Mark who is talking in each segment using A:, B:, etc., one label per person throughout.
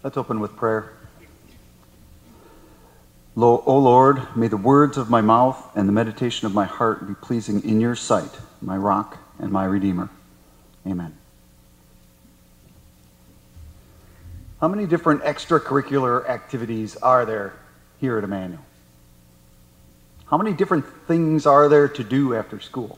A: Let's open with prayer. O Lord, may the words of my mouth and the meditation of my heart be pleasing in your sight, my rock and my redeemer. Amen. How many different extracurricular activities are there here at Emmanuel? How many different things are there to do after school?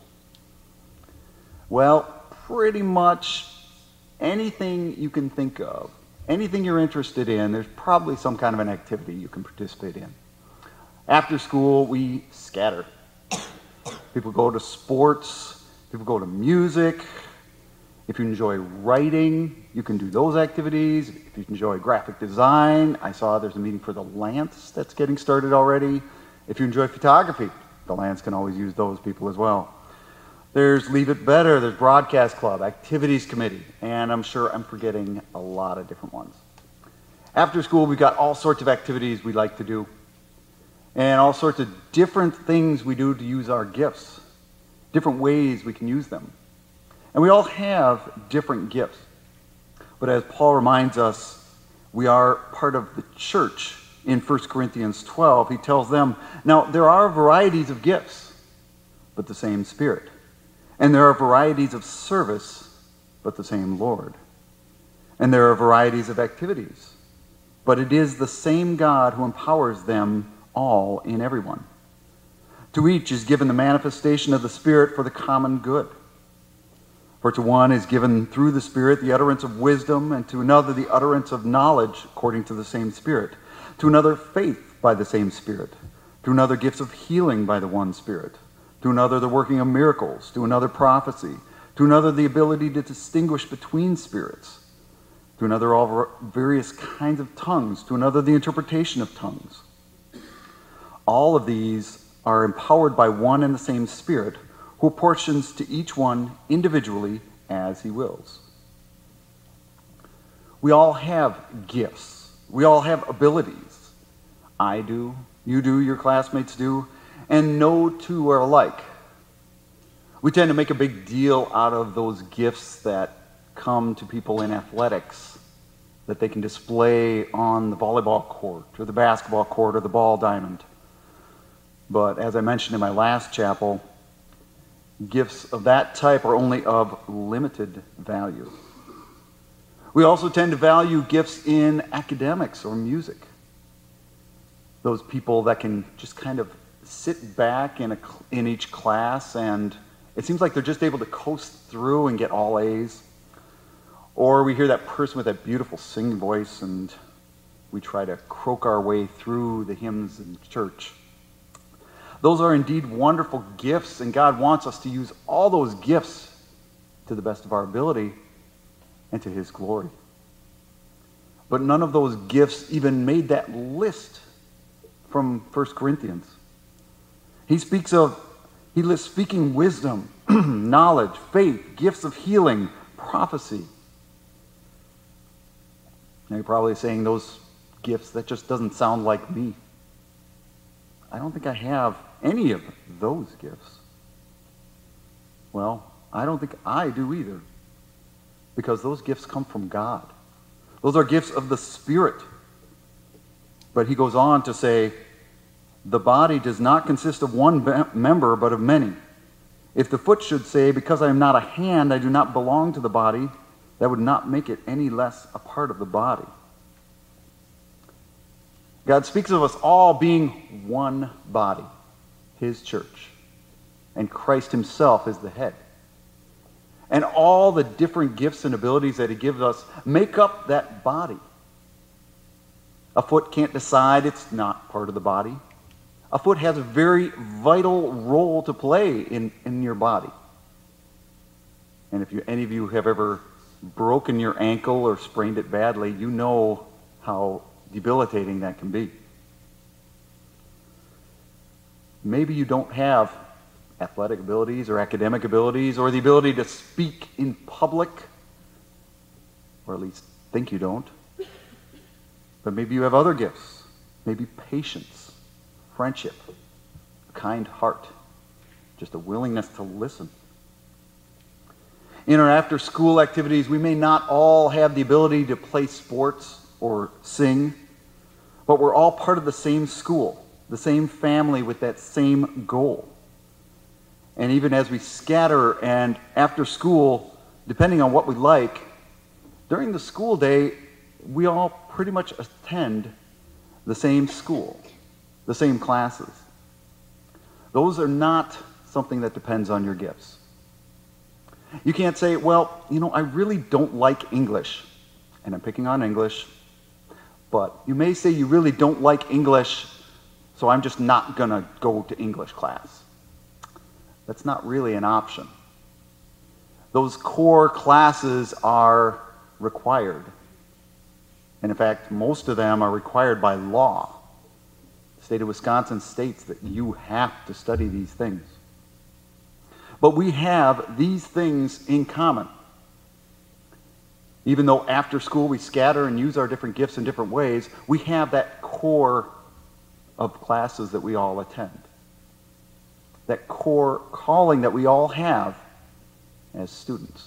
A: Well, pretty much anything you can think of. Anything you're interested in, there's probably some kind of an activity you can participate in. After school, we scatter. People go to sports, people go to music. If you enjoy writing, you can do those activities. If you enjoy graphic design, I saw there's a meeting for the Lance that's getting started already. If you enjoy photography, the Lance can always use those people as well. There's Leave It Better, there's Broadcast Club, Activities Committee, and I'm sure I'm forgetting a lot of different ones. After school, we've got all sorts of activities we like to do, and all sorts of different things we do to use our gifts, different ways we can use them. And we all have different gifts. But as Paul reminds us, we are part of the church. In 1 Corinthians 12, he tells them, now there are varieties of gifts, but the same Spirit. And there are varieties of service, but the same Lord. And there are varieties of activities, but it is the same God who empowers them all in everyone. To each is given the manifestation of the Spirit for the common good. For to one is given through the Spirit the utterance of wisdom, and to another the utterance of knowledge according to the same Spirit. To another faith by the same Spirit. To another gifts of healing by the one Spirit. To another the working of miracles. To another prophecy. To another the ability to distinguish between spirits. To another all various kinds of tongues. To another the interpretation of tongues. All of these are empowered by one and the same Spirit, who apportions to each one individually as he wills. We all have gifts. We all have abilities. I do, you do, your classmates do, and no two are alike. We tend to make a big deal out of those gifts that come to people in athletics that they can display on the volleyball court or the basketball court or the ball diamond. But as I mentioned in my last chapel, gifts of that type are only of limited value. We also tend to value gifts in academics or music. Those people that can just kind of sit back in each class and it seems like they're just able to coast through and get all A's. Or we hear that person with that beautiful singing voice and we try to croak our way through the hymns in church. Those are indeed wonderful gifts, and God wants us to use all those gifts to the best of our ability and to His glory. But none of those gifts even made that list from 1 Corinthians. He lists speaking wisdom, knowledge, faith, gifts of healing, prophecy. Now you're probably saying those gifts, that just doesn't sound like me. I don't think I have any of those gifts. Well, I don't think I do either, because those gifts come from God. Those are gifts of the Spirit. But he goes on to say, the body does not consist of one member, but of many. If the foot should say, because I am not a hand, I do not belong to the body, that would not make it any less a part of the body. God speaks of us all being one body, His church, and Christ Himself is the head. And all the different gifts and abilities that He gives us make up that body. A foot can't decide it's not part of the body. A foot has a very vital role to play in your body. And if any of you have ever broken your ankle or sprained it badly, you know how debilitating that can be. Maybe you don't have athletic abilities or academic abilities or the ability to speak in public, or at least think you don't. But maybe you have other gifts. Maybe patience, friendship, a kind heart, just a willingness to listen. In our after-school activities, we may not all have the ability to play sports or sing, but we're all part of the same school, the same family with that same goal. And even as we scatter and after school, depending on what we like, during the school day, we all pretty much attend the same school, the same classes. Those are not something that depends on your gifts. You can't say, well, I really don't like English, and I'm picking on English, but you may say you really don't like English, so I'm just not going to go to English class. That's not really an option. Those core classes are required. And in fact, most of them are required by law. The state of Wisconsin states that you have to study these things. But we have these things in common. Even though after school we scatter and use our different gifts in different ways, we have that core of classes that we all attend. That core calling that we all have as students.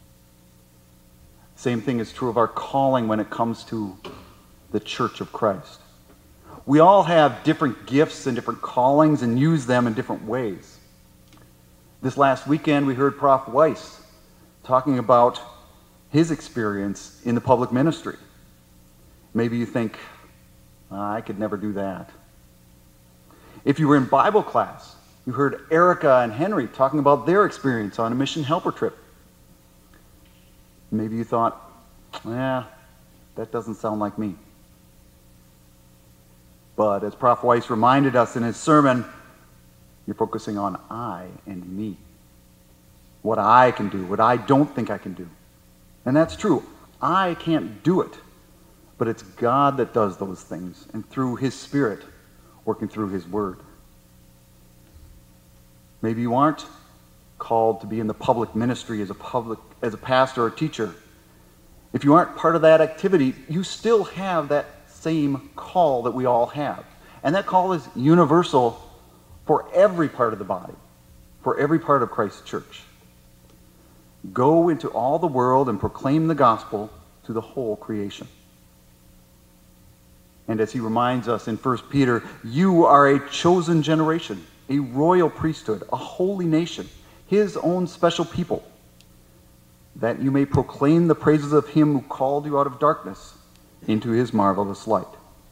A: Same thing is true of our calling when it comes to the Church of Christ. We all have different gifts and different callings and use them in different ways. This last weekend we heard Prof. Weiss talking about his experience in the public ministry. Maybe you think, I could never do that. If you were in Bible class, you heard Erica and Henry talking about their experience on a mission helper trip. Maybe you thought, that doesn't sound like me. But as Prof. Weiss reminded us in his sermon, you're focusing on I and me. What I can do, what I don't think I can do. And that's true. I can't do it. But it's God that does those things, and through His Spirit, working through His Word. Maybe you aren't called to be in the public ministry as a pastor or teacher. If you aren't part of that activity, you still have that same call that we all have. And that call is universal for every part of the body, for every part of Christ's church. Go into all the world and proclaim the gospel to the whole creation. And as he reminds us in 1 Peter, you are a chosen generation, a royal priesthood, a holy nation, His own special people, that you may proclaim the praises of Him who called you out of darkness into His marvelous light.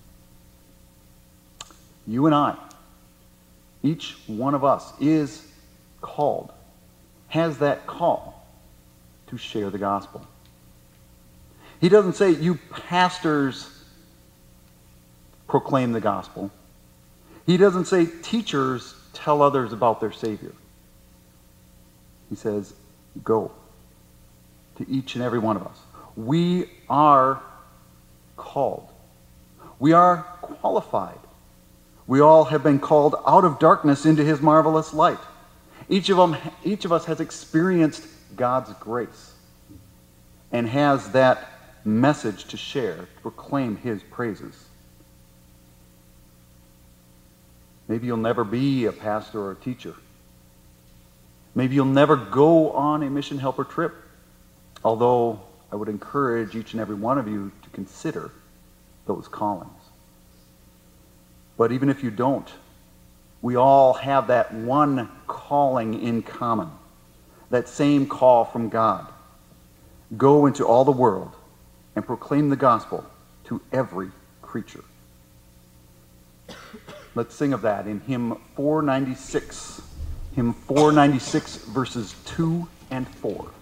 A: You and I, each one of us is called, has that call to share the gospel. He doesn't say, you pastors proclaim the gospel. He doesn't say, teachers tell others about their Savior. He says, go to each and every one of us. We are called. We are qualified. We all have been called out of darkness into His marvelous light. Each of us has experienced God's grace and has that message to share, to proclaim His praises. Maybe you'll never be a pastor or a teacher. Maybe you'll never go on a mission helper trip, although I would encourage each and every one of you to consider those callings. But even if you don't, we all have that one calling in common, that same call from God. Go into all the world and proclaim the gospel to every creature. Let's sing of that in hymn 496. Hymn 496, verses 2 and 4.